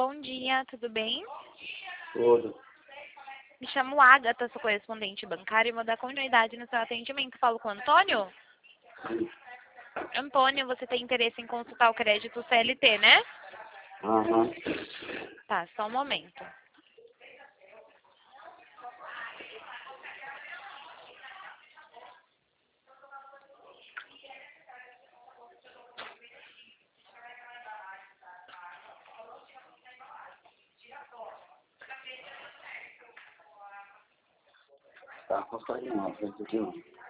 bom dia, tudo bem? Tudo. Me chamo Agatha, sou correspondente bancária e vou dar continuidade no seu atendimento. Falo com o Antônio? Antônio, você tem interesse em consultar o crédito CLT, né? Aham. Tá, só um momento. Tá, posso falar de novo, aqui não.